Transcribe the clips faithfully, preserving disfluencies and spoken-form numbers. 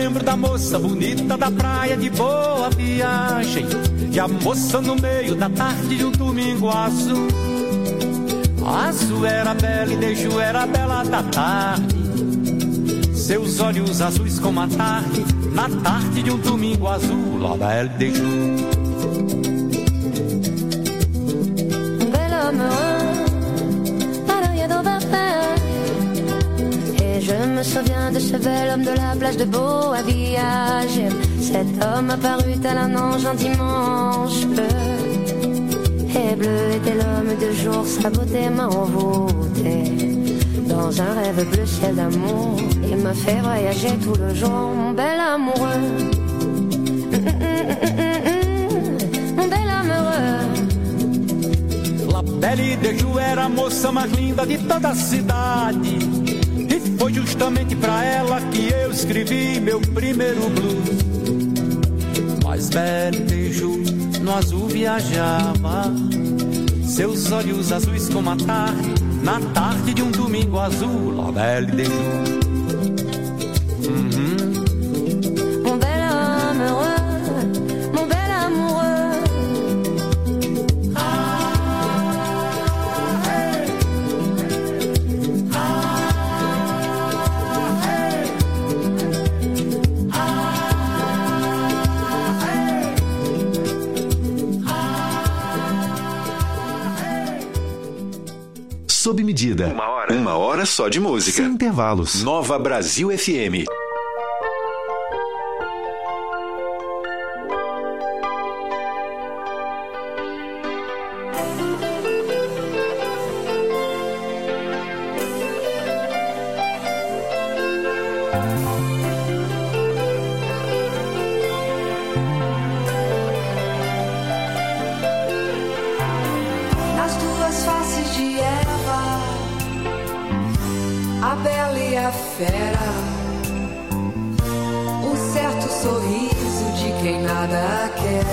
lembro da moça bonita da praia de Boa Viagem, e a moça no meio da tarde de um domingo azul. Azul era bela e Deju era bela da tarde, seus olhos azuis como a tarde, na tarde de um domingo azul, la belle Deju. Un bel homme heureux, rien d'en va faire. Et je me souviens de ce bel homme de la plage de Boa Viagem. Cet homme apparut tel un ange un dimanche bleu. Et bleu était l'homme de jour, sa beauté m'a envoûté dans un rêve bleu ciel d'amour. Il me fait voyager tout le jour, mon bel amoureux. Mon bel amoureux. La belle Deju era a moça mais linda de toda a cidade, e foi justamente pra ela que eu escrevi meu primeiro blues. Mas belle Deju no azul viajava, seus olhos azuis como a tarde, na tarde de um domingo azul, la belle Deju. Mm-hmm. Mon bel homme heureux, mon bel amoureux. Ah, hey. Ah, hey. Ah, hey. Sob medida. Uma hora. Uma hora só de música. Sem intervalos. Nova Brasil F M. Nas duas faces de Eva, a bela e a fera, um certo sorriso de quem nada quer.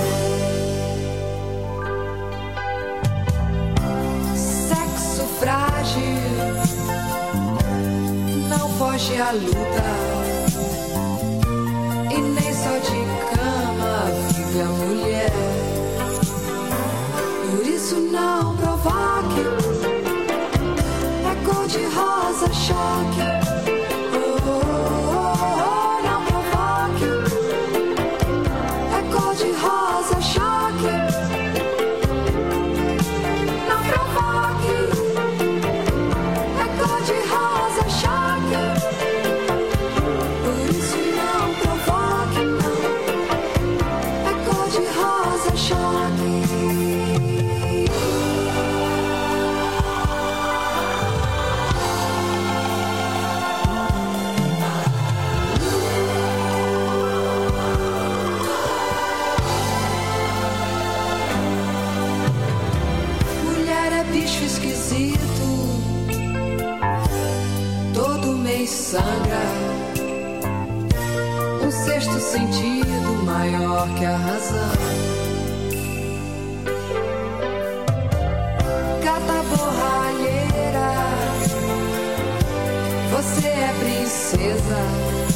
Sexo frágil, não foge à luta, e nem só de cama vive a mulher. Por isso não provoque, é cor de rosa choque. Oh, oh, oh, oh, não provoque, é cor de rosa choque. Não provoque, é cor de rosa choque. Por isso não provoque, não, é cor de rosa choque. Mulher é bicho esquisito, todo mês sangra, um sexto sentido maior que a razão. Gata borralheira, você é princesa.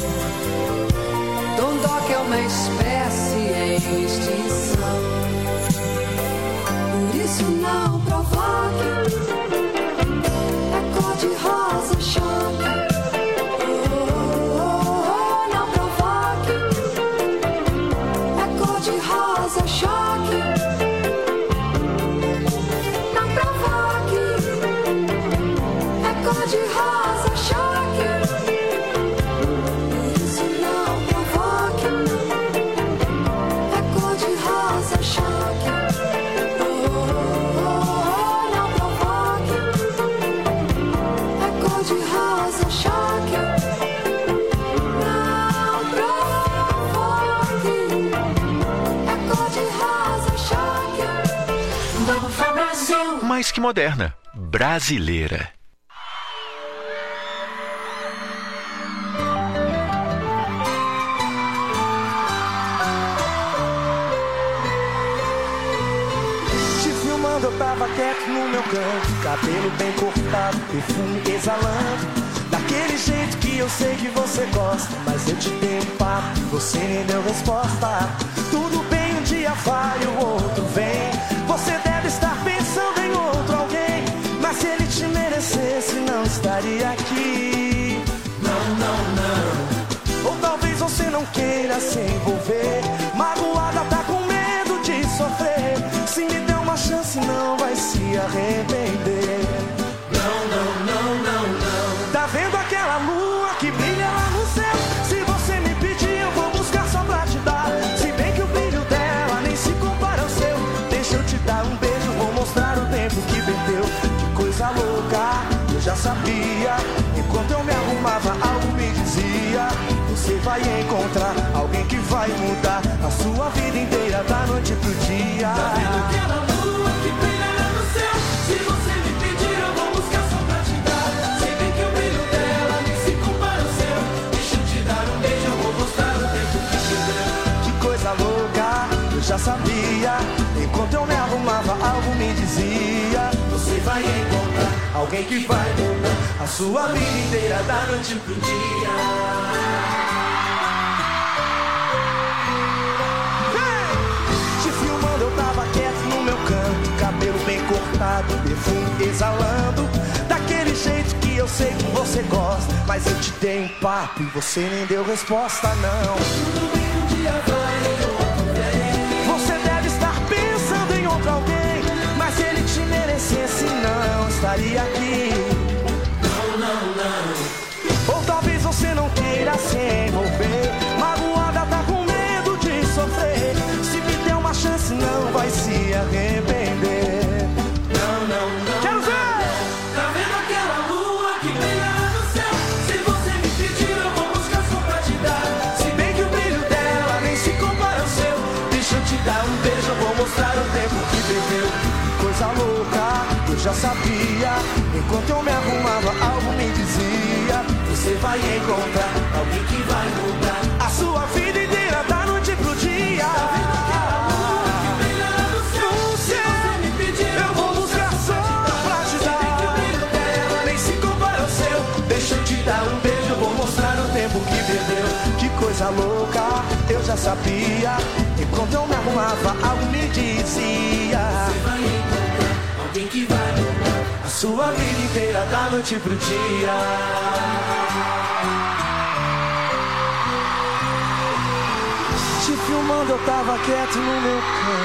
Dondoca é uma espécie em extinção. Por isso não provoque, é cor de rosa choque. Oh, oh, oh, não provoque, é cor de rosa choque. Não provoque, é cor de rosa choque. Por isso não provoque, é cor de rosa choque. Oh, oh, oh, não provoque, é cor de rosa choque. Não provoque, é cor de rosa choque. Nova Brasil. Mais que moderna. Brasileira. Te filmando, eu tava quieto no meu canto, cabelo bem cortado, perfume exalando, daquele jeito que que eu sei que você gosta, mas eu te dei um papo e você nem deu resposta. Tudo bem, um dia vai, o outro vem. Você deve estar pensando em outro alguém, mas se ele te merecesse, não estaria aqui. Não, não, não. Ou talvez você não queira se envolver, magoada, tá com medo de sofrer. Se me der uma chance, não vai se arrepender. Não, não, não, não, não. Tá vendo aquela lua que brilha lá no céu? Se você me pedir, eu vou buscar só pra te dar. Se bem que o brilho dela nem se compara ao seu. Deixa eu te dar um beijo, vou mostrar o tempo que perdeu. Que coisa louca, eu já sabia. Enquanto eu me arrumava, algo me dizia: você vai encontrar alguém que vai mudar a sua vida inteira, da noite pro dia. Tá vendo aquela lua que brilha lá no céu? Se você me pedir, eu vou buscar só pra te dar. Se bem que o brilho dela nem se compara ao seu. Deixa eu te dar um beijo, eu vou mostrar o tempo que te deu. Que coisa louca, eu já sabia. Enquanto eu me arrumava, algo me dizia: você vai encontrar alguém que vai mudar a sua vida inteira, da noite pro dia. Eu tava quieto no meu canto, cabelo bem cortado, perfume exalando, daquele jeito que eu sei que você gosta, mas eu te dei um papo e você nem deu resposta, não. Tudo bem, um dia vai, outro vem. Você deve estar pensando em outro alguém, mas se ele te merecesse, não estaria aqui. Não, não, não. Ou talvez você não queira se envolver, magoada, tá com medo de sofrer. Se me der uma chance, não vai se arrepender. Não, não, não. Quero ver! Tá vendo aquela lua que brilha lá no céu? Se você me pedir, eu vou buscar só pra te dar. Se bem que o brilho dela nem se compara ao seu. Deixa eu te dar um beijo, eu vou mostrar o tempo que perdeu. Que coisa louca, eu já sabia. Enquanto eu me arrumava, algo me dizia: você vai encontrar alguém que vai mudar a sua vida inteira, da noite pro dia. Tá vendo aquela lua que brilha lá no céu? No céu. Se você me pedir, eu vou buscar só pra te dar. Se bem que o brilho dela nem se compara ao seu. Deixa eu te dar um beijo, eu vou mostrar o tempo que perdeu. Que coisa louca, eu já sabia. Enquanto eu me arrumava, algo me dizia: você vai encontrar alguém que vai mudar a sua vida inteira, da noite pro dia. Te filmando, eu tava quieto no meu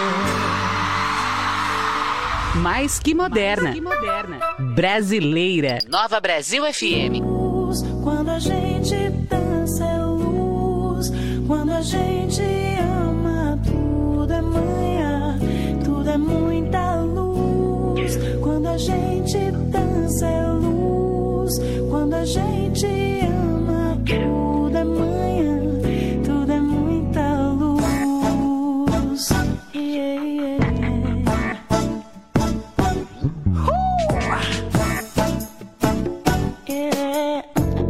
canto. Mais que moderna. Mais que moderna. Brasileira. Nova Brasil F M. Quando a gente dança é luz. Quando a gente ama, tudo é manhã. Tudo é muita luz. Quando a gente dança é luz. Quando a gente ama, tudo é manhã. Tudo é muita luz. Yeah, yeah, yeah. Yeah.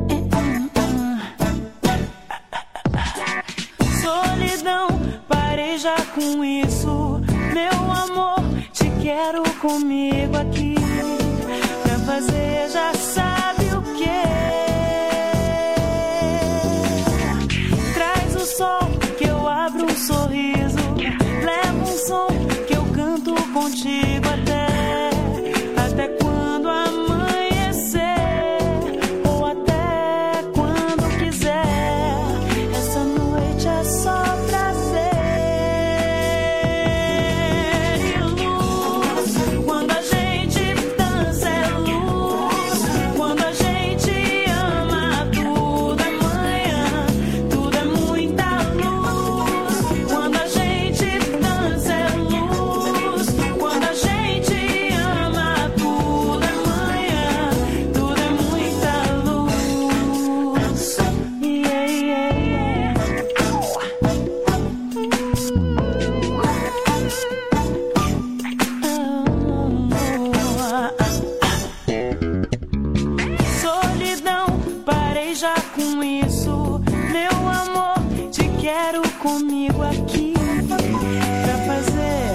Solidão, parei já com isso. Meu amor, te quero comigo aqui. Pra fazer já sabe o que. Traz o sol que eu abro um sorriso. Leva um som que eu canto contigo até, até quando amanhecer, ou até quando quiser. Essa noite é só prazer e luz. Quando a gente dança é luz. Quando a gente ama, tudo é manhã. Tudo é muita luz. Quando a gente dança é luz. Quando a gente ama, tudo é manhã. Tudo é muita luz. Yeah, yeah, yeah. Solidão, parei já com isso. Meu amor, te quero comigo aqui. Pra fazer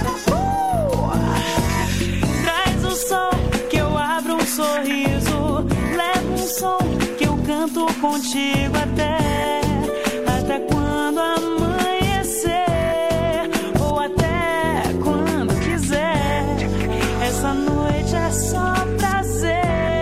uh! Traz o sol que eu abro um sorriso. um som que eu canto contigo até, até quando amanhecer, ou até quando quiser. Essa noite é só prazer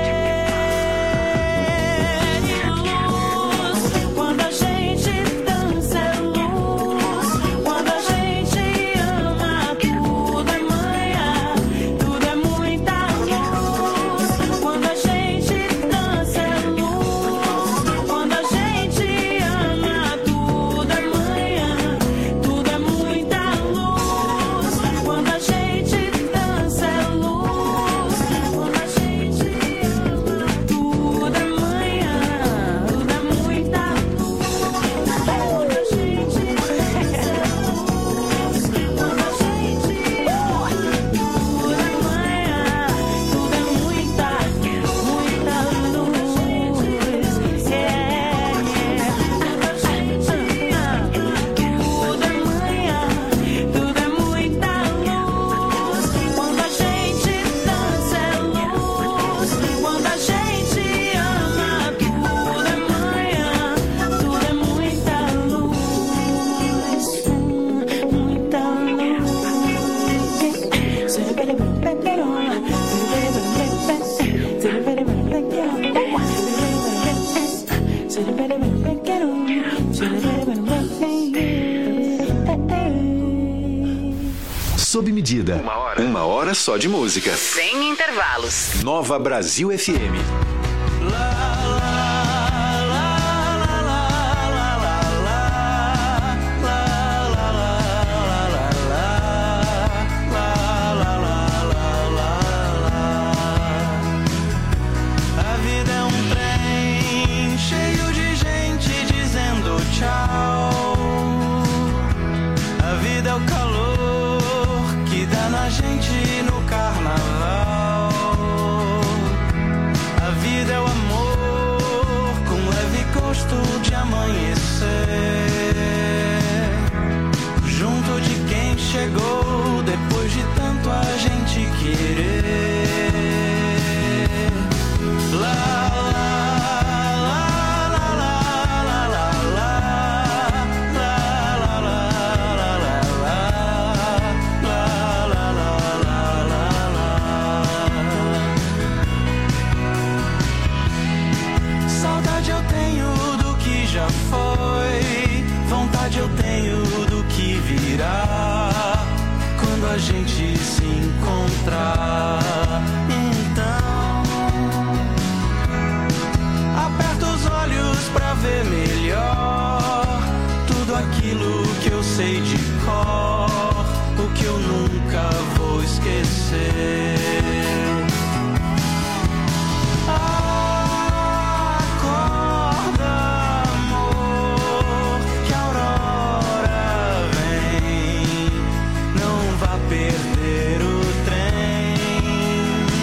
e luz. Quando a gente dança é luz. Quando a gente ama, tudo é manhã, tudo é muita luz. Quando a gente dança é luz. Quando a gente ama, tudo é manhã, tudo é muita luz. Quando a gente dança é luz. Quando a gente ama, tudo é manhã, tudo é muita luz. Quando a gente dança é luz. Quando a gente ama, tudo é manhã, tudo é muita, muita luz. É, é. Quando a gente ama, tudo é manhã, tudo é muita luz. Quando a gente dança é luz. Quando a gente ama, tudo é manhã, tudo é muita luz, muita luz. Sob medida. Uma hora. Uma hora só de música. Sem intervalos. Nova Brasil F M. A vida é um trem cheio de gente dizendo tchau. A vida é o calor que dá na gente no carnaval. A vida é o amor com leve gosto de amanhecer, junto de quem chegou depois de tanto a gente querer. La la la la la la la la la la Saudade eu tenho do que já foi, vontade eu tenho do que virá, quando a gente se encontrar. Então aperto os olhos pra ver melhor tudo aquilo que eu sei de cor, o que eu nunca vou esquecer. Acorda, amor, que a aurora vem, não vá perder o trem.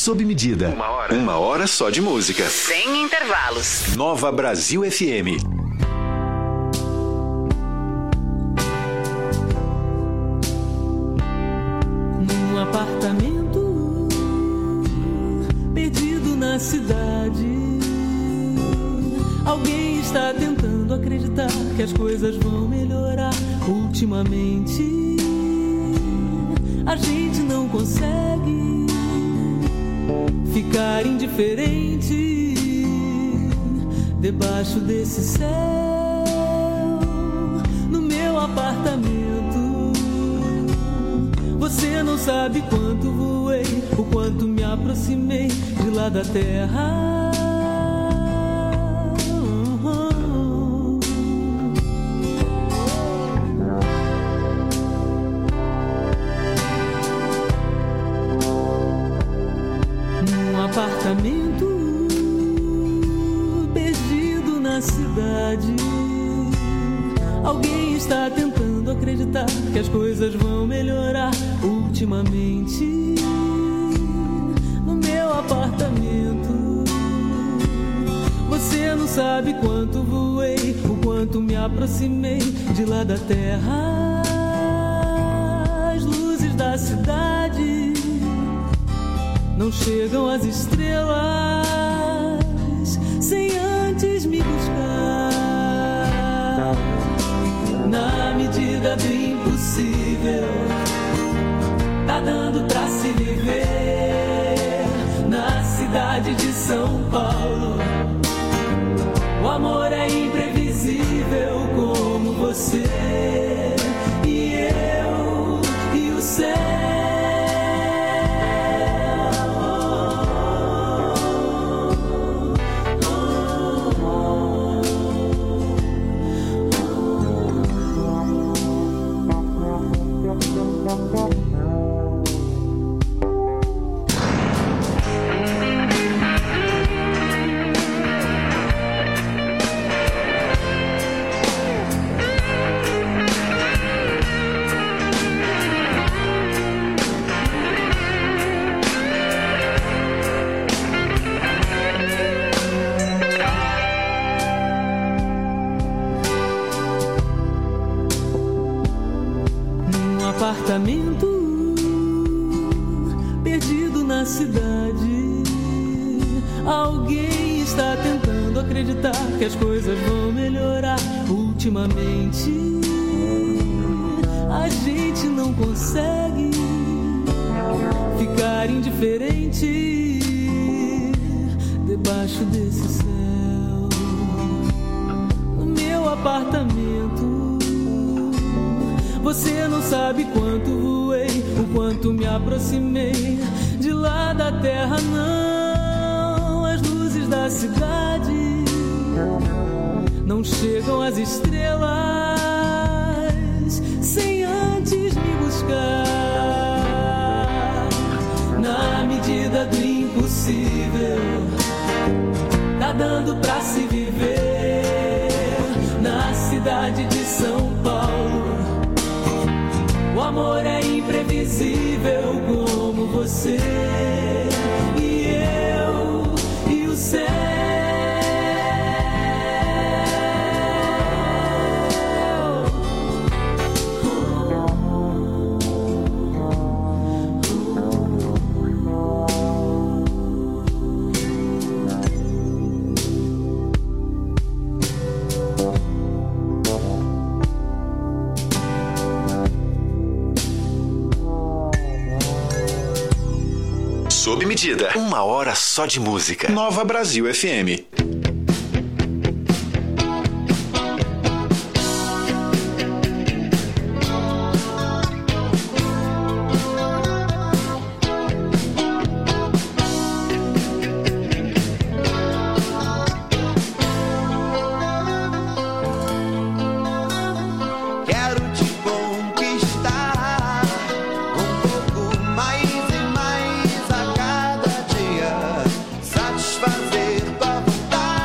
sob medida. Uma hora. Uma hora só de música. Sem intervalos. Nova Brasil F M. Num apartamento perdido na cidade, alguém está tentando acreditar que as coisas vão melhorar. Ultimamente a gente não consegue ficar indiferente debaixo desse céu. No meu apartamento, você não sabe quanto voei, o quanto me aproximei de lá da terra. Apartamento perdido na cidade, alguém está tentando acreditar que as coisas vão melhorar. Ultimamente, no meu apartamento, você não sabe quanto voei, o quanto me aproximei de lá da terra. As luzes da cidade não chegam às estrelas sem antes me buscar. Na medida do impossível, tá dando pra se viver. Na cidade de São Paulo, o amor é imprevisível como você e eu e o céu. Apartamento perdido na cidade, alguém está tentando acreditar que as coisas vão melhorar. Ultimamente a gente não consegue ficar indiferente debaixo desse céu. No meu apartamento, você não sabe quanto voei, o quanto me aproximei de lá da terra, não. As luzes da cidade não chegam às estrelas sem antes me buscar. Na medida do impossível, tá dando pra se viver. Na cidade de São Paulo, o amor é imprevisível como você e eu e o céu. Sob medida. Uma hora só de música. Nova Brasil F M. Fazer tua vontade.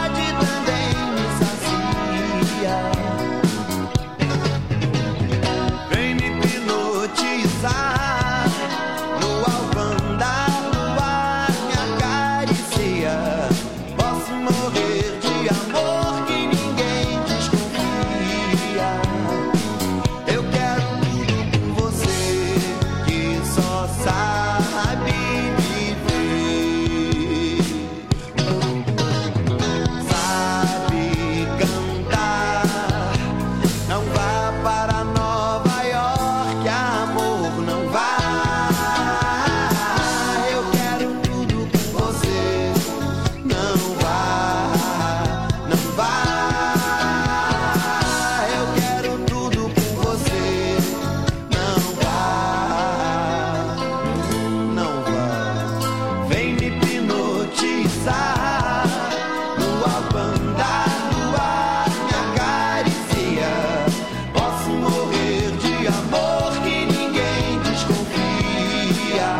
vem me hipnotizar. Lua banda no ar me acaricia. Posso morrer de amor que ninguém desconfia.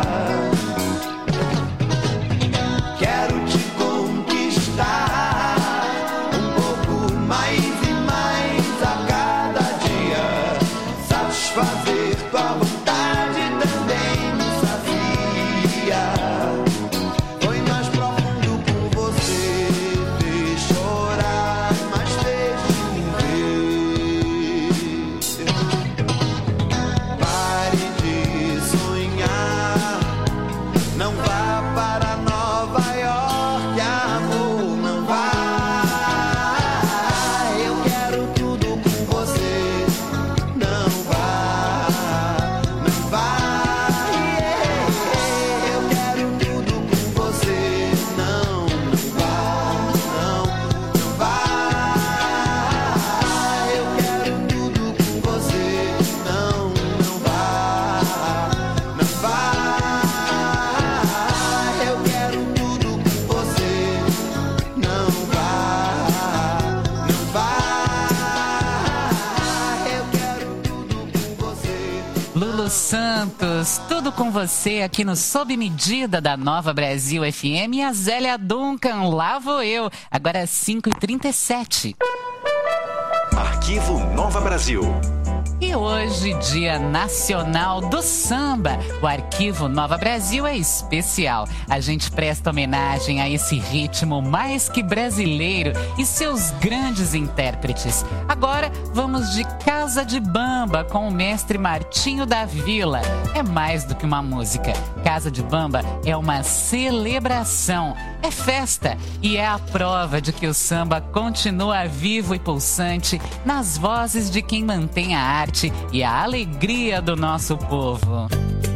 Quero te conquistar um pouco mais e mais a cada dia. Satisfazer tua vontade também me sazia. Foi mais profundo com você, fez chorar, mas fez chover. Pare de sonhar, não vá para Nova York, amor, não vá. Eu quero tudo com você, não vá, não vá. Eu quero tudo com você, não, não vá, não, não vá. Eu quero tudo com você, não, não vá, não vá. Eu quero tudo com você, não vá, não vá. Eu quero tudo com você. Lulu Santos, tudo com você aqui no Sob Medida da Nova Brasil F M. E a Zélia Duncan, lá vou eu. Agora é cinco e trinta e sete. Arquivo Nova Brasil. E hoje, Dia Nacional do Samba. O Arquivo Nova Brasil é especial. A gente presta homenagem a esse ritmo mais que brasileiro e seus grandes intérpretes. Agora, vamos de Casa de Bamba com o mestre Martinho da Vila. É mais do que uma música. Casa de Bamba é uma celebração, é festa e é a prova de que o samba continua vivo e pulsante nas vozes de quem mantém a arte e a alegria do nosso povo.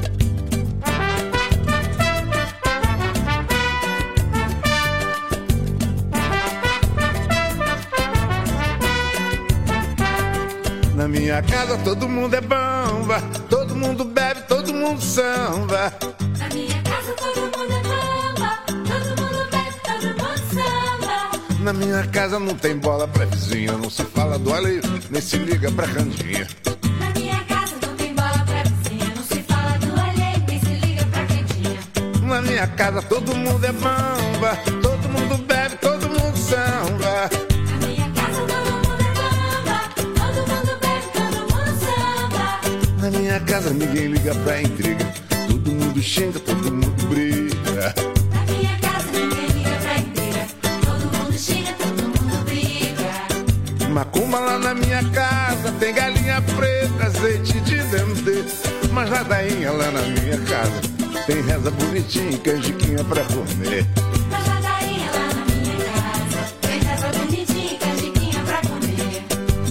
Na minha casa todo mundo é bamba, todo mundo bebe, todo mundo samba. Na minha casa todo mundo é bamba, todo mundo bebe, todo mundo samba. Na minha casa não tem bola pra vizinha, não se fala do alheio, nem se liga pra canjinha. Na minha casa não tem bola pra vizinha, não se fala do alheio, nem se liga pra quentinha. Na minha casa todo mundo é bamba, todo mundo bebe, todo mundo samba. Na minha casa todo mundo é bamba, todo mundo bebe, todo mundo samba. Na minha casa ninguém liga pra intriga, todo mundo xinga, todo mundo briga. Na minha casa ninguém liga pra intriga, todo mundo xinga, todo mundo briga. Macumba lá na minha casa, tem galinha preta, azeite de dendê. Mas ladainha lá na minha casa, tem reza bonitinha e canjiquinha pra comer. Na ladainha lá na minha casa, tem reza bonitinha e canjiquinha pra comer.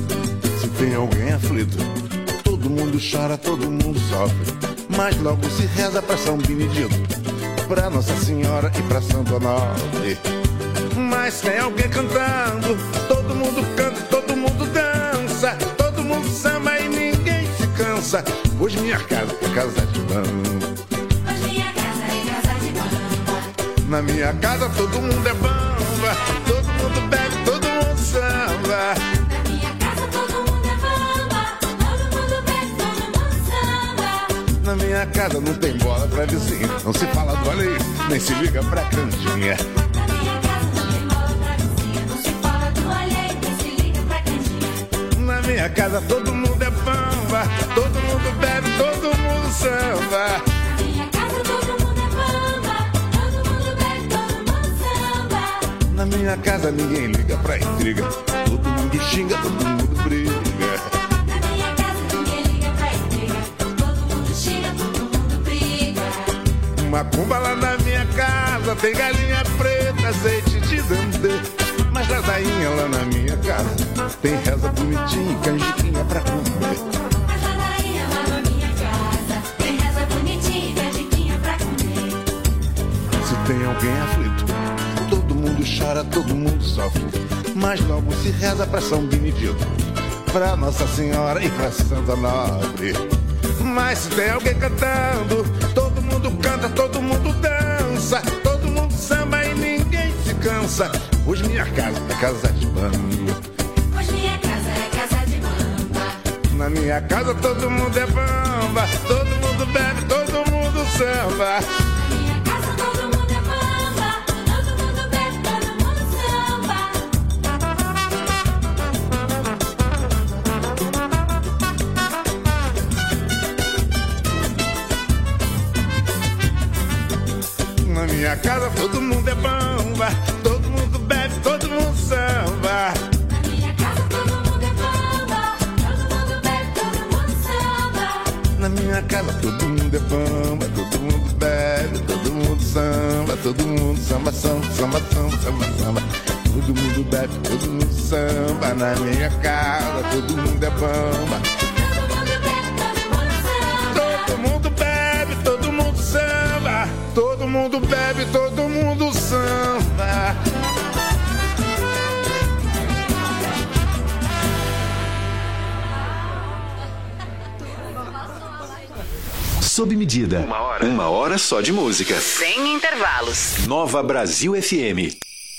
Se tem alguém aflito, todo mundo chora, todo mundo sofre. Mas logo se reza pra São Benedito, pra Nossa Senhora e pra Santo Onofre. Mas tem alguém cantando, todo mundo canta, todo mundo dança, todo mundo samba e ninguém se cansa. Hoje minha casa é casa de bamba. Hoje minha casa é casa de bamba. Na minha casa todo mundo é bamba, todo mundo bebe, todo mundo samba. Na minha casa todo mundo é bamba, todo mundo bebe, todo mundo samba. Na minha casa não tem bola pra vizinha, não se fala do alheio, nem se liga pra canjinha. Na minha casa não tem bola pra vizinha, não se fala do alheio, nem se liga pra quentinha. Na minha casa todo mundo é bamba, todo mundo bebe, todo mundo samba. Na minha casa todo mundo é bamba, todo mundo bebe, todo mundo samba. Na minha casa ninguém liga pra intriga, todo mundo xinga, todo mundo briga. Na minha casa ninguém liga pra intriga, todo mundo xinga, todo mundo briga. Macumba lá na minha casa, tem galinha preta, azeite de dendê. Mas ladainha lá na minha casa, tem reza bonitinha e canjiquinha pra comer. Mas ladainha lá na minha casa, tem reza bonitinha e canjiquinha pra comer. Se tem alguém aflito, todo mundo chora, todo mundo sofre. Mas logo se reza pra São Benedito, pra Nossa Senhora e pra Santo Onofre. Mas se tem alguém cantando, todo mundo canta, todo mundo dança, todo dança. Hoje minha casa é casa de bamba. Hoje minha casa é casa de bamba. Na minha casa todo mundo é bamba. Todo mundo bebe, todo mundo samba. Na minha casa todo mundo é bamba. Todo mundo bebe, todo mundo samba. Na minha casa todo mundo é bamba. Todo mundo bebe, todo mundo samba. Na minha casa todo mundo é bamba. Todo mundo bebe, todo mundo samba. Na minha casa todo mundo é bamba. Todo mundo bebe, todo mundo samba. Todo mundo samba, samba, samba, samba, samba, samba. Todo mundo bebe, todo mundo samba. Na minha casa todo mundo é bamba. Todo mundo bebe, todo mundo samba. Todo mundo bebe, todo mundo samba. Sob medida. Uma hora. Uma hora só de música. Sem intervalos. Nova Brasil F M.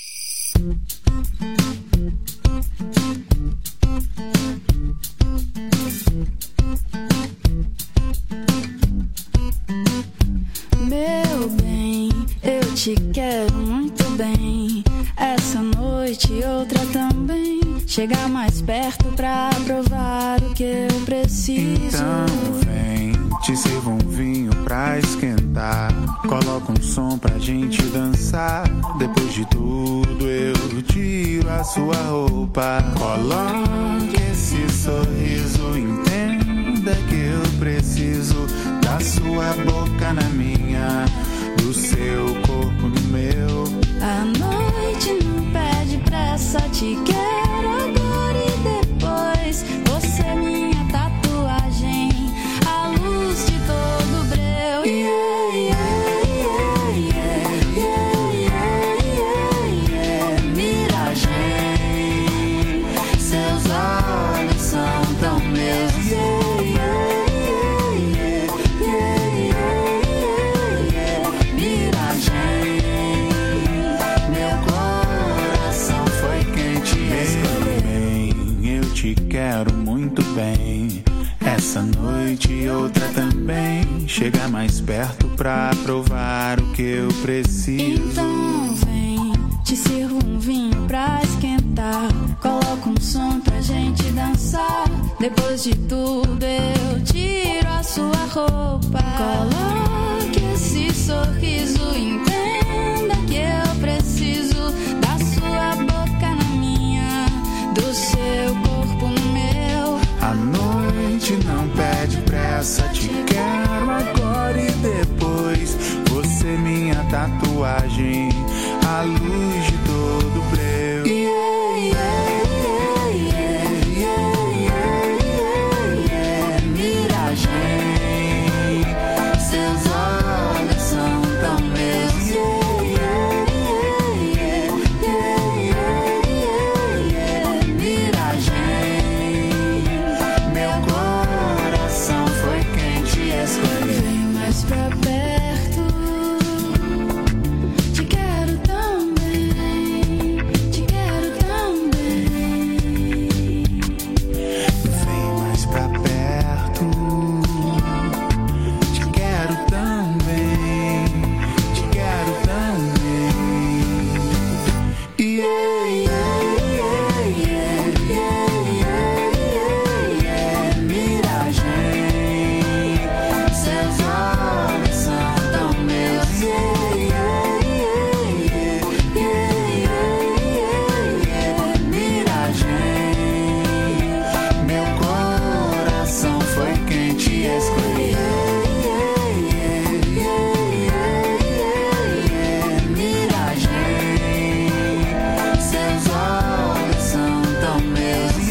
Meu bem, eu te quero muito bem. Essa noite e outra também. Chegar mais perto pra provar o que eu preciso. Então vem, te sirvo um vinho pra esquentar. Coloca um som pra gente dançar. Depois de tudo eu tiro a sua roupa. Coloque esse sorriso, entenda que eu preciso da sua boca na minha, do seu corpo no meu. A noite não pede pressa, te quero agora e depois. Você é minha tatuagem, a luz de todo breu. Yeah, yeah, yeah, yeah, yeah, yeah, yeah. Miragem, seus olhos são tão meus. Yeah, yeah, yeah, yeah, yeah, yeah. Miragem, meu coração foi quem te escolheu. Eu te quero muito bem. Essa noite e outra também. Chega mais perto pra provar o que eu preciso. Então vem, te sirvo um vinho pra esquentar. Coloca um som pra gente dançar. Depois de tudo eu tiro a sua roupa. Coloque esse sorriso, entenda que eu preciso da sua boca na minha, do seu corpo no meu. A noite não pede pressa, te quero agora e depois. Você minha tatuagem, a luz de todo breu. Yeah, yeah, yeah, yeah, yeah, yeah, yeah. Miragem, seus olhos são tão meus. Yeah, yeah, yeah, yeah, yeah, yeah. Miragem, meu coração foi quem te escolheu. Vem mais pra perto, te quero tão bem, te quero tão bem. Vem mais pra perto, te quero tão bem, te quero tão bem. Yeah, yeah, yeah, yeah, yeah, yeah, yeah. Miragem, seus olhos são tão meus. Yeah, yeah, yeah, yeah, yeah, yeah. Miragem, meu coração foi quem te escolheu. Miragem, seus olhos são tão meus.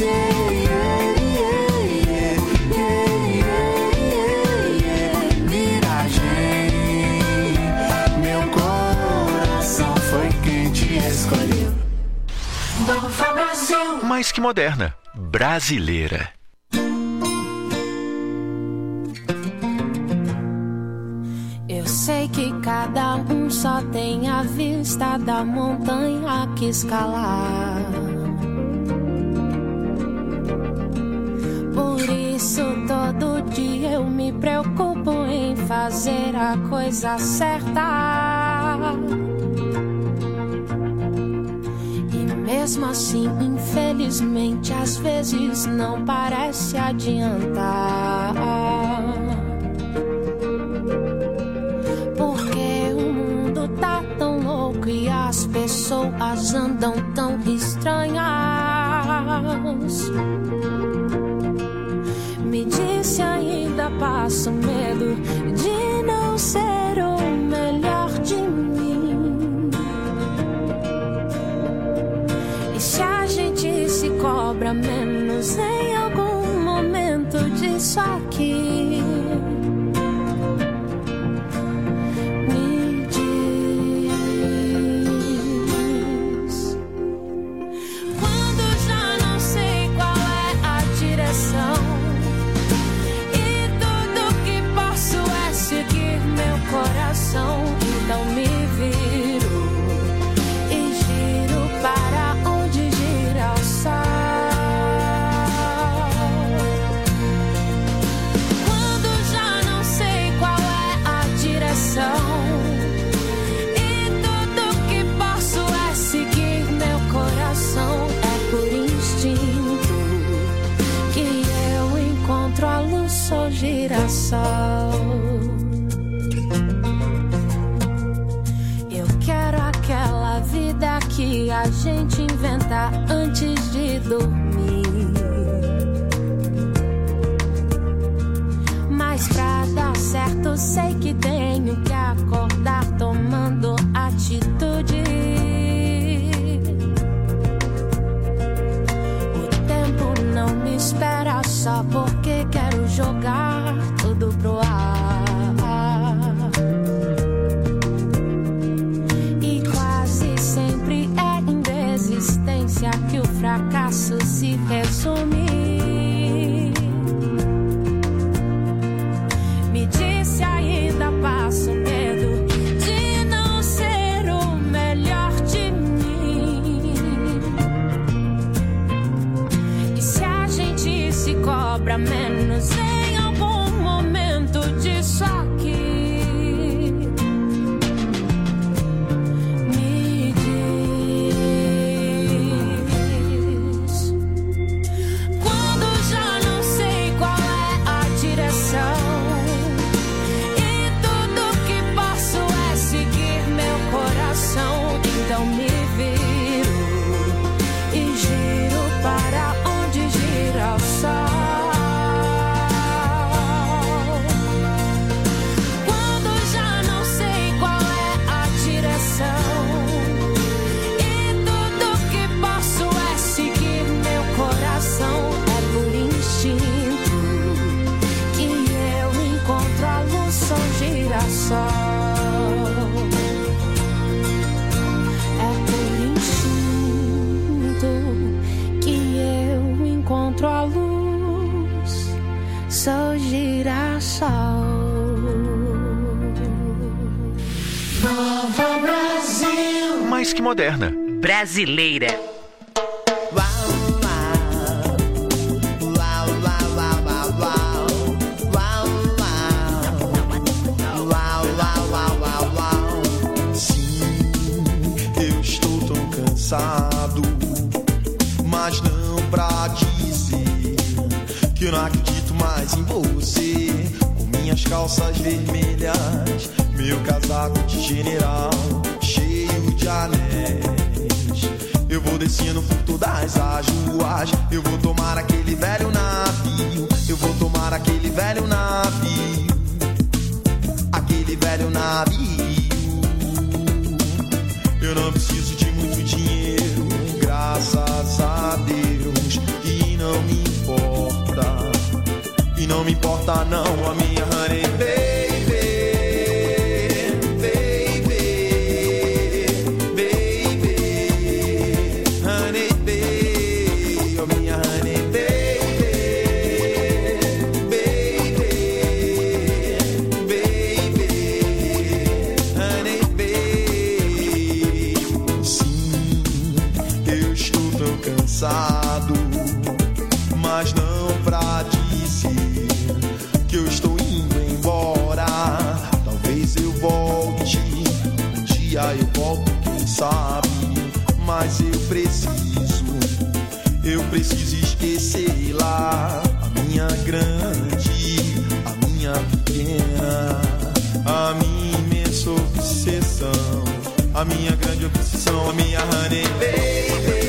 Miragem, meu coração foi quem te escolheu. Nova Brasil. Mais que moderna, brasileira. Eu sei que cada um só tem a vista da montanha que escalar. Por isso todo dia eu me preocupo em fazer a coisa certa. E mesmo assim, infelizmente, às vezes não parece adiantar. Porque o mundo tá tão louco e as pessoas andam tão estranhas. Me disse ainda passo medo de não ser o melhor de mim. E se a gente se cobra menos em algum momento disso aqui? Me diz. Quando já não sei qual é a direção coração, então me viro e giro para onde gira o sol. Quando já não sei qual é a direção e tudo que posso é seguir meu coração, é por instinto que eu encontro a luz, sou girassol. Aquela vida que a gente inventa antes de dormir. Mas pra dar certo sei que tenho que acordar tomando atitude. O tempo não me espera só porque quero jogar tudo pro ar. Que o fracasso se resume. Me disse ainda passo medo de não ser o melhor de mim. E se a gente se cobra menos em algum momento disso aqui? É por instinto que eu encontro a luz, sou girassol. Nova Brasil. Mais que moderna. Brasileira. Mas não pra dizer que eu não acredito mais em você. Com minhas calças vermelhas, meu casaco de general cheio de anéis, eu vou descendo por todas as ruas. Eu vou tomar aquele velho navio, eu vou tomar aquele velho navio, aquele velho navio. Eu não preciso de muito dinheiro, graças a Deus, e não me importa, e não me importa não a minha honey baby, baby, baby, honey baby, oh minha honey baby, baby, baby, cansado, mas não pra dizer que eu estou indo embora. Talvez eu volte, um dia eu volto, quem sabe. Mas eu preciso, eu preciso esquecer lá a minha grande, a minha pequena, a minha imensa obsessão, a minha grande obsessão, a minha honey baby.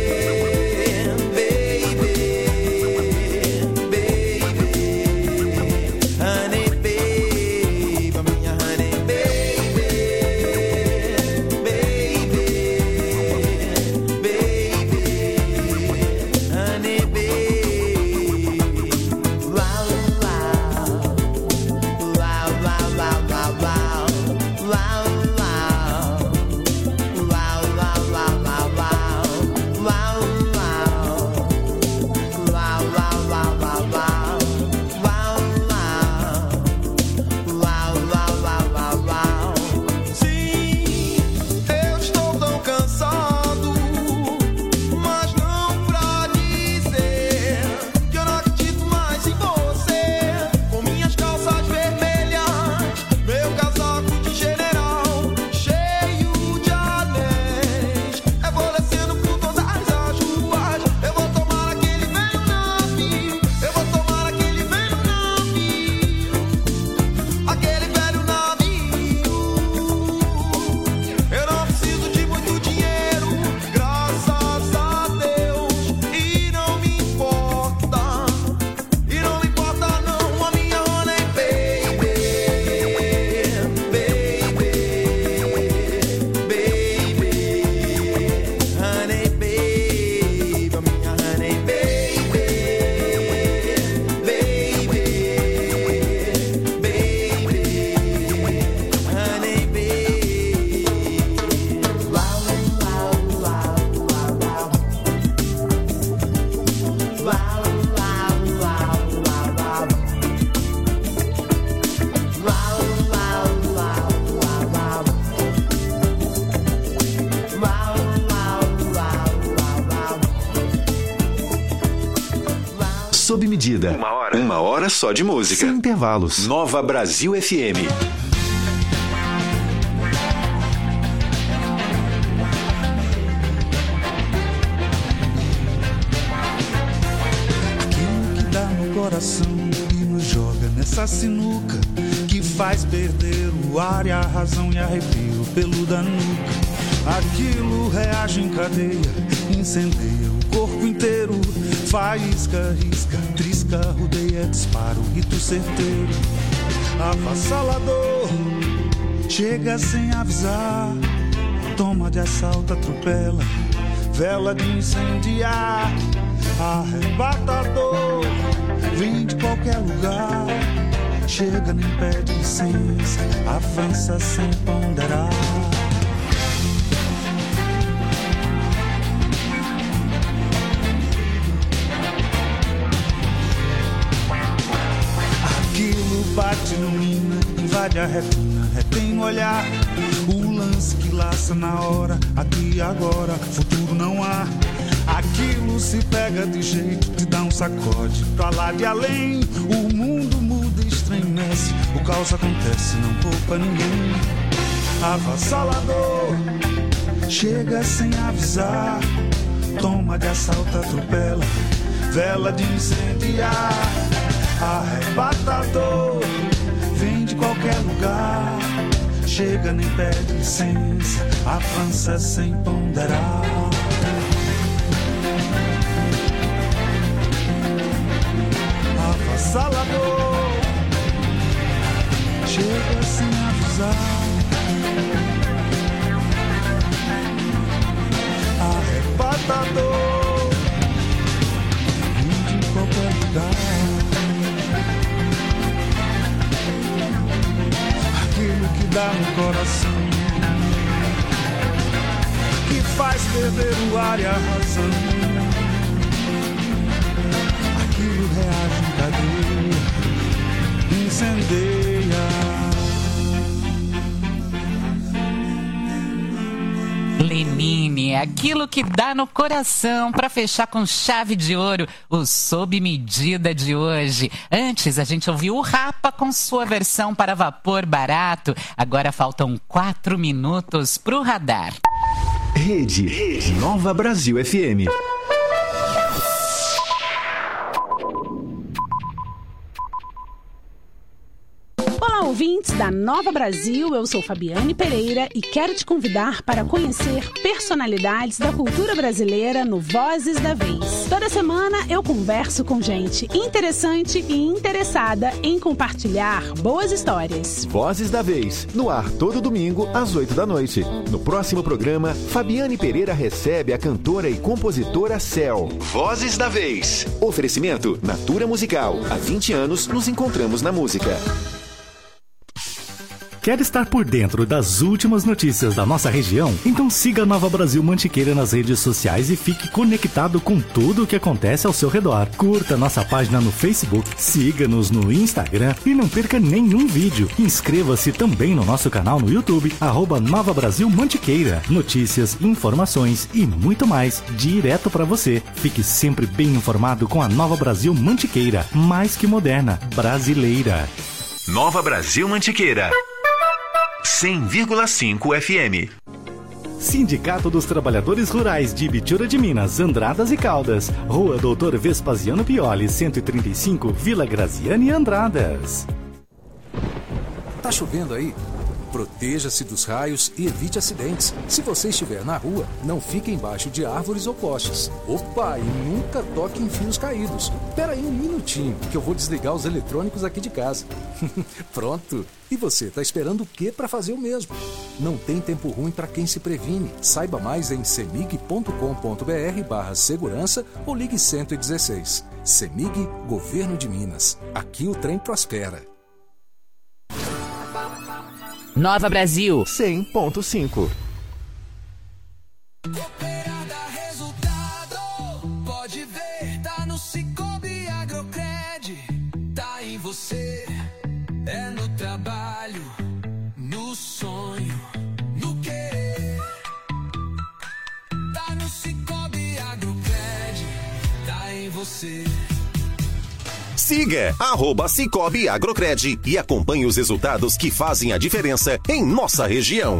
Sob medida. Uma hora. Uma hora só de música. Sem intervalos. Nova Brasil F M. Aquilo que dá no coração e nos joga nessa sinuca, que faz perder o ar e a razão e arrepio pelo da nuca. Aquilo reage em cadeia, incendeia o corpo inteiro. Faísca, risca, trisca, rodeia, dispara o rito certeiro. Avassalador, chega sem avisar. Toma de assalto, atropela, vela de incendiar. Arrebatador, vem de qualquer lugar. Chega, nem pede licença, avança sem ponderar. Bate no mina, invade a retina, retém o olhar. O lance que laça na hora, aqui e agora, futuro não há. Aquilo se pega de jeito, te dá um sacode pra lá de além. O mundo muda e estremece, o caos acontece, não poupa ninguém. Avassalador, chega sem avisar. Toma de assalto, atropela, vela de incendiar. Arrebatador, vem de qualquer lugar. Chega, nem pede licença, avança sem ponderar. Avassalador, chega sem avisar. Arrebatador, vem de qualquer lugar. Aquilo que dá no coração, que faz perder o ar e a razão. Aquilo reage em cadeia, incendeia. Lenine, aquilo que dá no coração para fechar com chave de ouro o Sob Medida de hoje. Antes a gente ouviu o Rapa com sua versão para vapor barato. Agora faltam quatro minutos pro radar. Rede, Rede. Nova Brasil F M. Olá, ouvintes da Nova Brasil, eu sou Fabiane Pereira e quero te convidar para conhecer personalidades da cultura brasileira no Vozes da Vez. Toda semana eu converso com gente interessante e interessada em compartilhar boas histórias. Vozes da Vez, no ar todo domingo às oito da noite. No próximo programa, Fabiane Pereira recebe a cantora e compositora Cel. Vozes da Vez. Oferecimento Natura Musical. Há vinte anos nos encontramos na música. Quer estar por dentro das últimas notícias da nossa região? Então siga a Nova Brasil Mantiqueira nas redes sociais e fique conectado com tudo o que acontece ao seu redor. Curta nossa página no Facebook, siga-nos no Instagram e não perca nenhum vídeo. Inscreva-se também no nosso canal no YouTube, arroba Nova Brasil Mantiqueira. Notícias, informações e muito mais direto para você. Fique sempre bem informado com a Nova Brasil Mantiqueira, mais que moderna, brasileira. Nova Brasil Mantiqueira. cem vírgula cinco F M. Sindicato dos Trabalhadores Rurais de Ibitura de Minas, Andradas e Caldas. Rua Doutor Vespasiano Pioli, cento e trinta e cinco, Vila Graziane, Andradas. Tá chovendo aí? Proteja-se dos raios e evite acidentes. Se você estiver na rua, não fique embaixo de árvores ou postes. Opa, e nunca toque em fios caídos. Espera aí um minutinho, que eu vou desligar os eletrônicos aqui de casa. Pronto. E você, tá esperando o quê para fazer o mesmo? Não tem tempo ruim para quem se previne. Saiba mais em semig ponto com ponto br barra segurança ou ligue cento e dezesseis. Semig, Governo de Minas. Aqui o trem prospera. Nova Brasil cem ponto cinco. Pode ver, tá no Cicobi Agrocred, tá em você, é no trabalho, no sonho, no querer. Tá no Cicobi Agrocred, tá em você. Siga arroba Cicobi Agrocred e acompanhe os resultados que fazem a diferença em nossa região.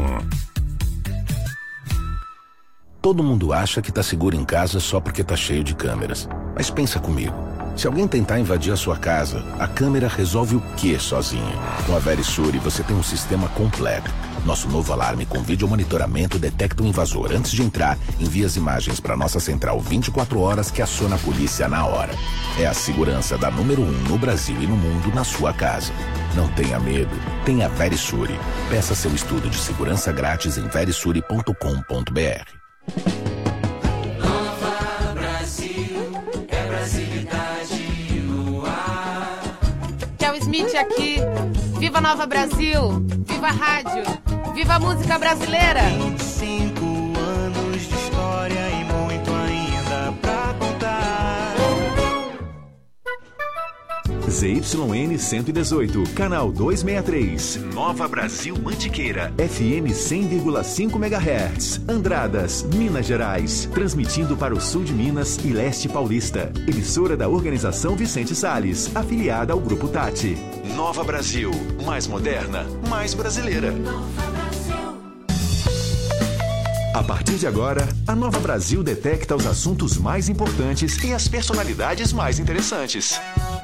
Todo mundo acha que tá seguro em casa só porque tá cheio de câmeras. Mas pensa comigo. Se alguém tentar invadir a sua casa, a câmera resolve o quê sozinha? Com a Verisure você tem um sistema completo. Nosso novo alarme com vídeo monitoramento detecta o invasor antes de entrar, envia as imagens para nossa central vinte e quatro horas que aciona a polícia na hora. É a segurança da número um no Brasil e no mundo na sua casa. Não tenha medo, tenha Verisure. Peça seu estudo de segurança grátis em verisure ponto com ponto br. Nova Brasil, é brasilidade no ar. Kel Smith aqui. Viva Nova Brasil! Viva a rádio! Viva a música brasileira! vinte e cinco anos de história e muito ainda pra contar. Z Y N cento e dezoito, canal duzentos e sessenta e três. Nova Brasil Mantiqueira, F M cem vírgula cinco megahertz. Andradas, Minas Gerais. Transmitindo para o sul de Minas e leste paulista. Emissora da Organização Vicente Salles, afiliada ao Grupo Tati. Nova Brasil, mais moderna, mais brasileira. A partir de agora, a Nova Brasil detecta os assuntos mais importantes e as personalidades mais interessantes.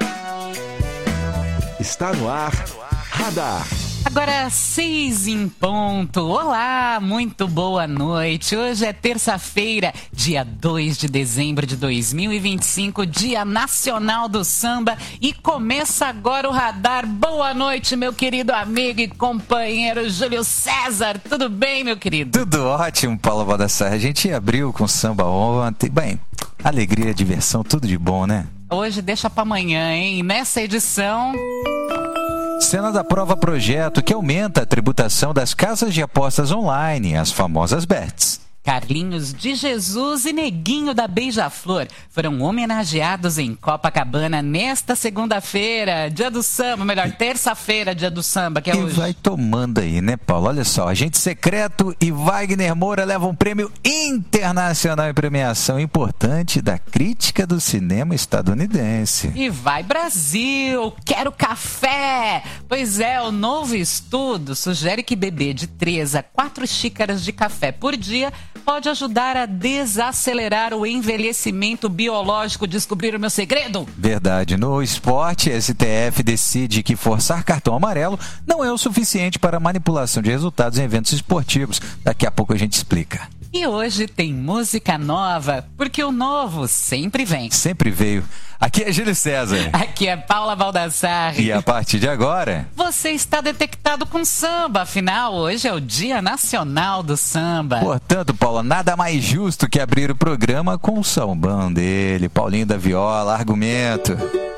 Está no ar, Radar. Agora seis em ponto. Olá, muito boa noite. Hoje é terça-feira, dia dois de dezembro de dois mil e vinte e cinco, Dia Nacional do Samba. E começa agora o Radar. Boa noite, meu querido amigo e companheiro Júlio César. Tudo bem, meu querido? Tudo ótimo, Paulo Valdasserra. A gente abriu com samba ontem. Bem, alegria, diversão, tudo de bom, né? Hoje deixa pra amanhã, hein? Nessa edição... Cena da prova projeto que aumenta a tributação das casas de apostas online, as famosas bets. Carlinhos de Jesus e Neguinho da Beija-Flor foram homenageados em Copacabana nesta segunda-feira, dia do samba, melhor, terça-feira, dia do samba, que é e hoje. Vai tomando aí, né, Paulo? Olha só, Agente Secreto e Wagner Moura levam um prêmio internacional em premiação importante da crítica do cinema estadunidense. E vai Brasil, quero café! Pois é, o novo estudo sugere que beber de três a quatro xícaras de café por dia pode ajudar a desacelerar o envelhecimento biológico. Descobriram o meu segredo? Verdade. No esporte, S T F decide que forçar cartão amarelo não é o suficiente para manipulação de resultados em eventos esportivos. Daqui a pouco a gente explica. E hoje tem música nova, porque o novo sempre vem. Sempre veio. Aqui é Júlio César. Aqui é Paula Baldassarri. E a partir de agora... você está detectado com samba, afinal, hoje é o Dia Nacional do Samba. Portanto, Paula, nada mais justo que abrir o programa com o sambão dele. Paulinho da Viola, argumento.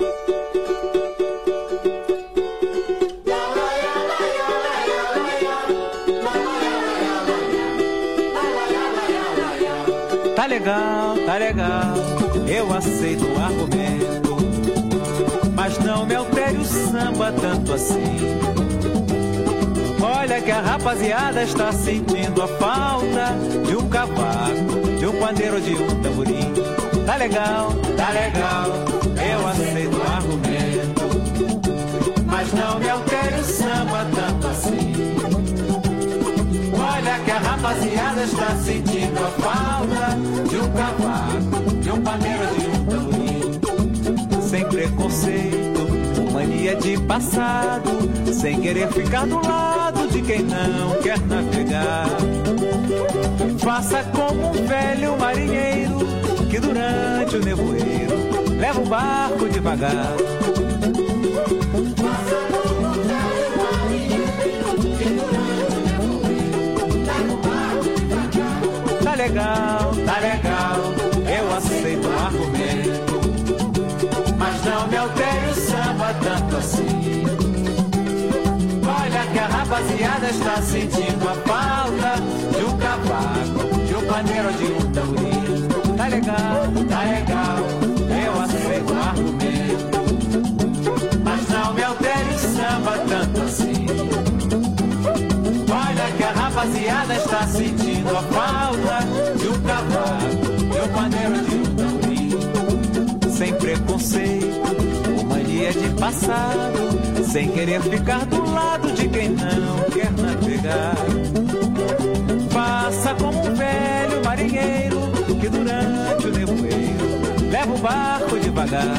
Tá legal, tá legal, eu aceito o argumento, mas não me altere o samba tanto assim. Olha que a rapaziada está sentindo a falta de um cavaco, de um pandeiro, de um tamborim. Tá legal, tá legal, eu aceito o argumento, mas não me altere o samba tanto assim. Olha que a rapaziada está sentindo a falta de um cavaco, de um pandeiro, de um tamborim. Sem preconceito, mania de passado, sem querer ficar do lado de quem não quer navegar. Faça como um velho marinheiro que durante o nevoeiro leva o barco devagar. Tá legal, tá legal, eu aceito o argumento, mas não me altere o samba tanto assim. Olha que a rapaziada está sentindo a falta de um cavaco, de um pandeiro, de um tamborim. Tá legal, tá legal, eu aceito o argumento, mas não me altere o samba tanto assim. Olha que a rapaziada está sentindo a falta de um cavaco, de um pandeiro, de um tamborim. Sem preconceito, ou mania de passado, sem querer ficar do lado de quem não quer navegar. Faça como um velho marinheiro que durante o nevoeiro leva o barco devagar.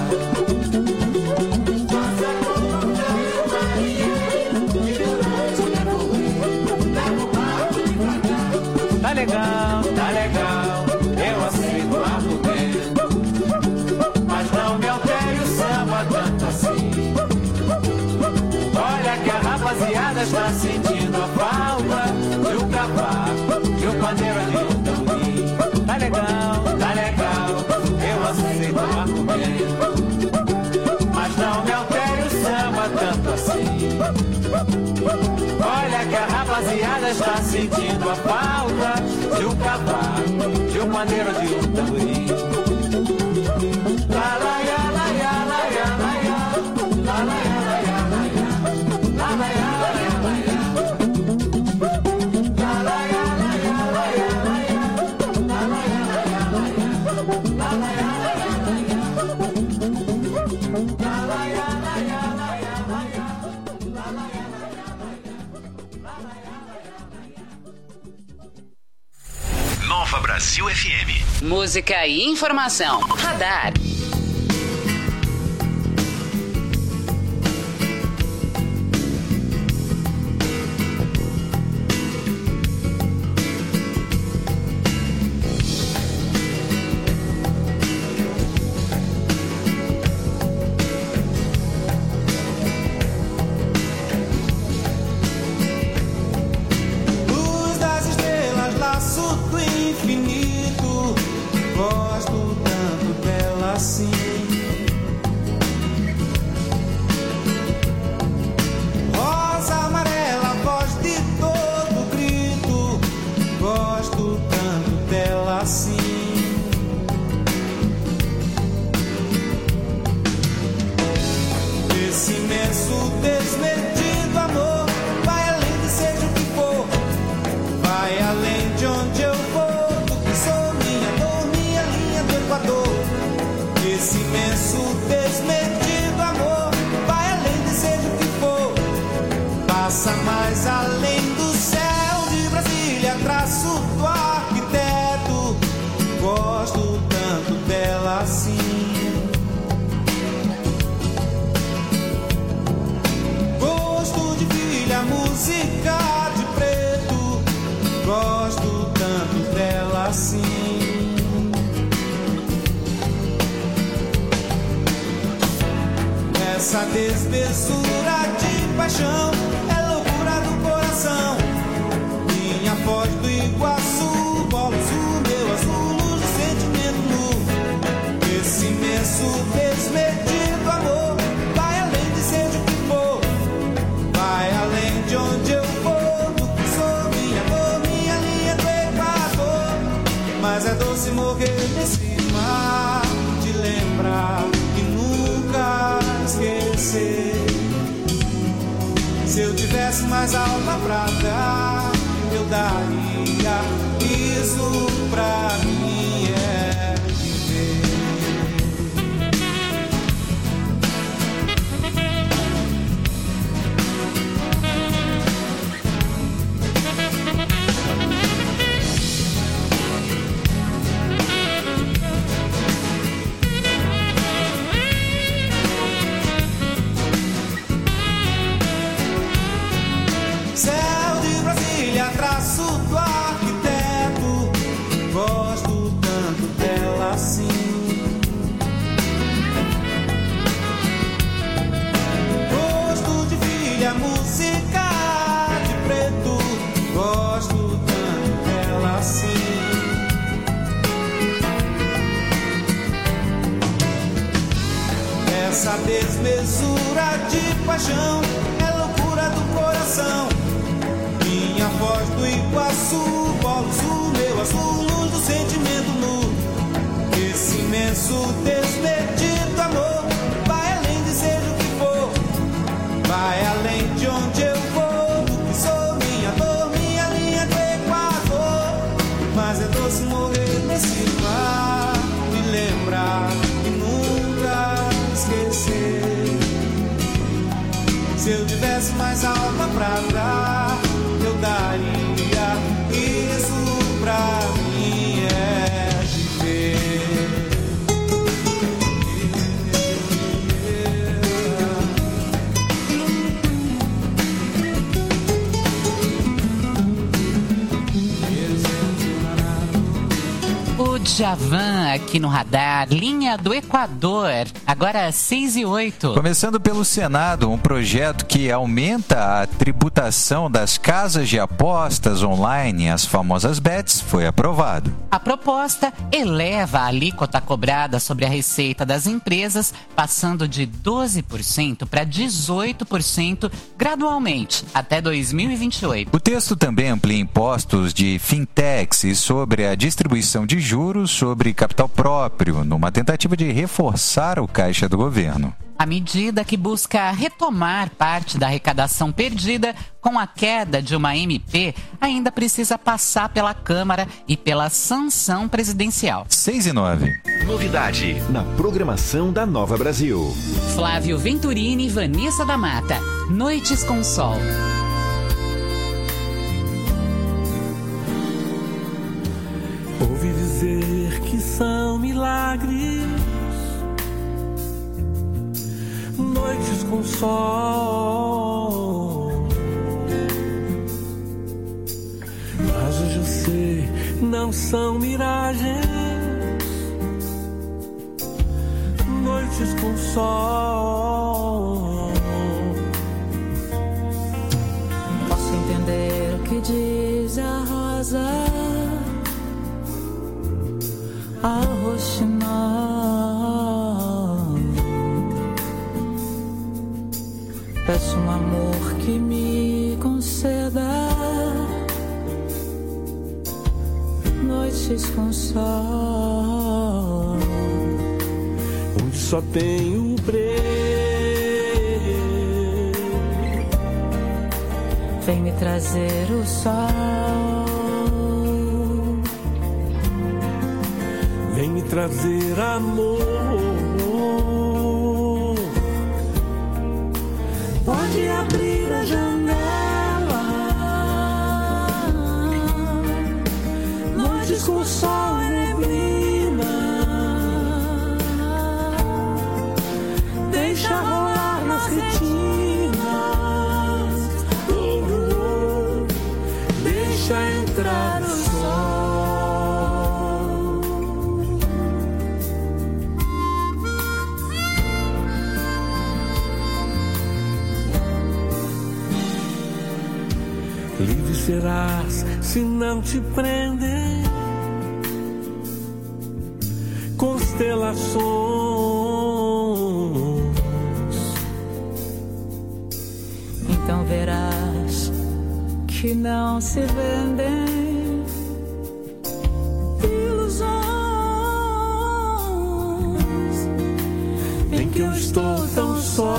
Tá legal, tá legal, eu aceito o argumento, mas não me altere o samba tanto assim. Olha que a rapaziada está sentindo a falta de um cavaco, de um pandeiro, de um tamborim. Tá legal, tá legal, eu aceito o argumento, mas não me altere o samba tanto assim. Olha que a rapaziada está sentindo a falta de um cavaco, de um pandeiro, de um tamborim. La la ya la ya la ya la ya, la la ya la ya la ya, la la ya la ya la ya, la la ya la ya la ya la ya, la la ya la ya la ya, la la ya la ya la ya, la la ya la ya la ya la ya, la la ya. Nova Brasil F M. Música e informação. Radar. Luz das estrelas, laço do infinito, gosto tanto dela assim. Rosa amarela, voz de todo grito, gosto tanto assim. Essa desmesura de paixão é loucura do coração. Minha voz do Iguaçu, bola azul, meu azul, luz do sentimento nu. Esse imenso desmedido amor vai além de ser de que for, vai além de onde eu vou, do que sou, minha dor, minha linha do Equador. Mas é doce morrer nesse mar, de lembrar e nunca esquecer. Se eu tivesse mais alma pra dar, eu daria. Isso pra mim é viver. Céu de Brasília, traço do arquiteto, gosto tanto dela assim. Gosto de filha, música de preto, gosto tanto dela assim. Essa desmesura de paixão é loucura do coração. Minha voz do Iguaçu, polo sul, meu azul, luz do sentimento nu. Esse imenso desmedido amor vai além de ser o que for, vai além de onde eu vou, do que sou, minha dor, minha linha do Equador. Mas é doce morrer nesse mar, me lembrar e nunca esquecer. Se eu tivesse mais alma pra dar, eu daria. Isso pra mim é viver. O Djavan aqui no radar, linha do Equador, agora seis e oito. Começando pelo Senado, um projeto que aumenta a tributação das casas de apostas online, as famosas bets, foi aprovado. A proposta eleva a alíquota cobrada sobre a receita das empresas, passando de doze por cento para dezoito por cento gradualmente, até dois mil e vinte e oito. O texto também amplia impostos de fintechs e sobre a distribuição de juros sobre capital próprio, numa tentativa de reforçar o caixa do governo. A medida, que busca retomar parte da arrecadação perdida com a queda de uma M P, ainda precisa passar pela Câmara e pela sanção presidencial. seis e nove. Novidade na programação da Nova Brasil. Flávio Venturini e Vanessa da Mata. Noites com Sol. Ouvi dizer que são milagres, noites com sol. Mas hoje eu sei, não são miragens, noites com sol. Posso entender o que diz a rosa, a roxinol. Peço um amor que me conceda noites com sol, onde só tem o breu. Vem me trazer o sol, vem me trazer amor. Pode abrir a janela, noites com sol e neblina. Deixa rolar nas retinas, oh, oh, deixa entrar o sol. serás se não te prender? Constelações, então verás que não se vendem ilusões em que eu estou tão só.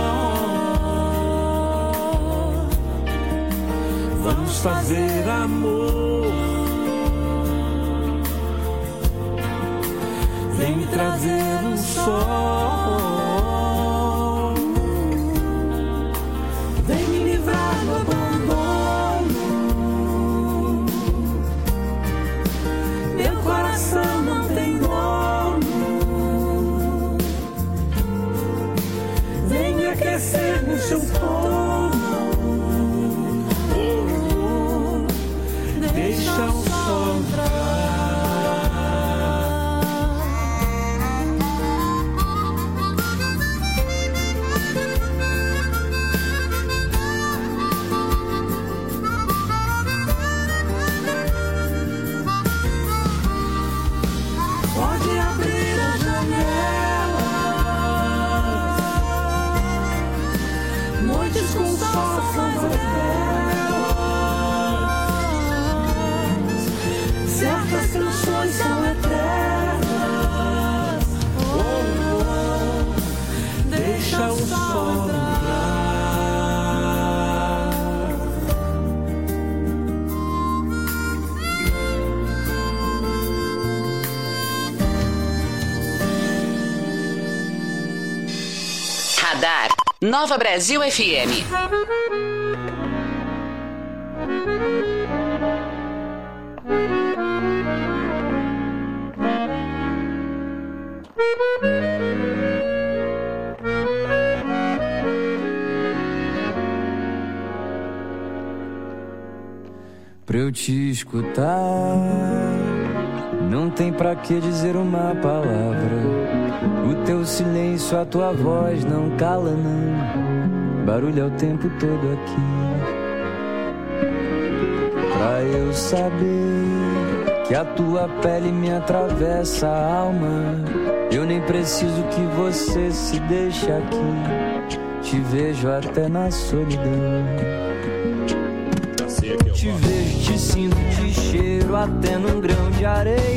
Vamos fazer amor, vem me trazer um sol, vem me livrar do abandono. Meu coração não tem dono, vem me aquecer no seu colo. Deixa o sol pode abrir a janela, noites com sol são certas canções são eternas. Oh, oh, deixa o sol entrar. Radar Nova Brasil F M. Pra eu te escutar, não tem pra que dizer uma palavra. O teu silêncio, a tua voz não cala não. Barulho é o tempo todo aqui. Pra eu saber que a tua pele me atravessa a alma, eu nem preciso que você se deixe aqui. Te vejo até na solidão. Te vejo, te sinto, te cheiro até num grão de areia.